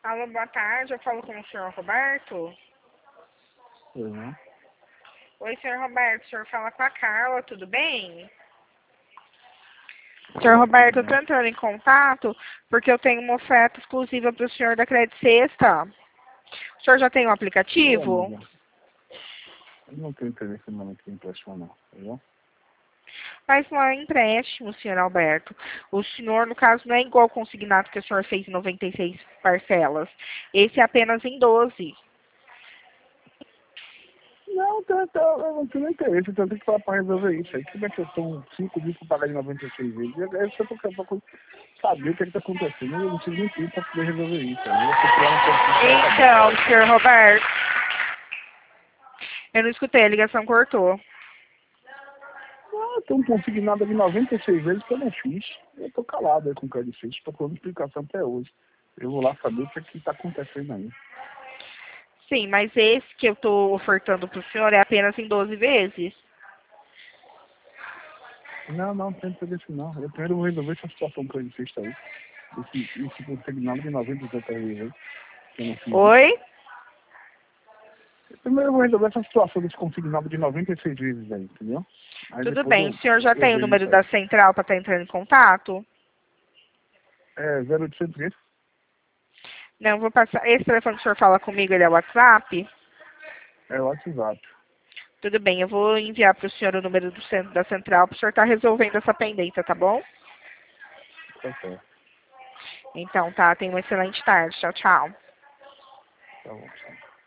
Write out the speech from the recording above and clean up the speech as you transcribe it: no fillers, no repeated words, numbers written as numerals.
Alô, boa tarde, eu falo com o senhor Roberto. Uhum. Oi, senhor Roberto, o senhor fala com a Carla, tudo bem? Senhor Roberto, eu tô entrando em contato porque eu tenho uma oferta exclusiva para o senhor da Credit Sexta. O senhor já tem um aplicativo? Amiga, eu não tenho interesse no momento de empréstimo, não, tá bom? Mas não é empréstimo, senhor Alberto. O senhor, no caso, não é igual o consignado que o senhor fez em 96 parcelas. Esse é apenas em 12. Não, eu não tenho interesse, então eu tenho que falar para resolver isso. Aí como é que eu sou 5 mil para pagar de 96 vezes? É só porque eu tô saber o que está acontecendo. Eu não preciso nem tempo para poder resolver isso. Aí eu vou procurar um pouquinho. Então, senhor Roberto, eu não escutei, a ligação cortou. Ah, tem um consignado de 96 vezes que eu não fiz. Eu tô calado aí com o que ele fez, tô dando explicação até hoje. Eu vou lá saber o que é que tá acontecendo aí. Sim, mas esse que eu estou ofertando para o senhor é apenas em 12 vezes? Não tem interesse não. Eu primeiro vou resolver essa situação que ele fez aí. Esse consignado de 96 vezes aí, que eu não fiz isso. Oi? Primeiro eu vou resolver essa situação desse consignado de 96 vezes aí, entendeu? Aí Tudo depois bem, o senhor já eu tem o vejo número isso aí. da central para estar entrando em contato? É 0800 Não, vou passar. Esse telefone que o senhor fala comigo, ele é o WhatsApp? é o WhatsApp. Tudo bem, eu vou enviar para o senhor o número da central para o senhor estar resolvendo essa pendência, tá bom? Tá certo. Então tá, tenha uma excelente tarde. Tchau, tchau. Tá bom.